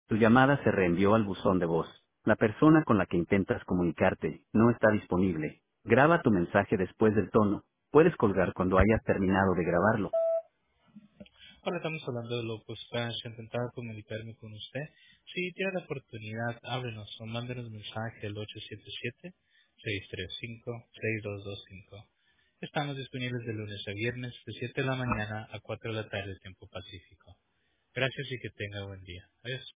Tu llamada se reenvió al buzón de voz. La persona con la que intentas comunicarte no está disponible. Graba tu mensaje después del tono. Puedes colgar cuando hayas terminado de grabarlo. Ahora estamos hablando de Loco Spanish. Intentaba comunicarme con usted. Si tiene la oportunidad, háblenos o mándenos mensaje al 877-635-6225. Estamos disponibles de lunes a viernes de 7 de la mañana a 4 de la tarde, tiempo pacífico. Gracias y que tenga buen día. Adiós.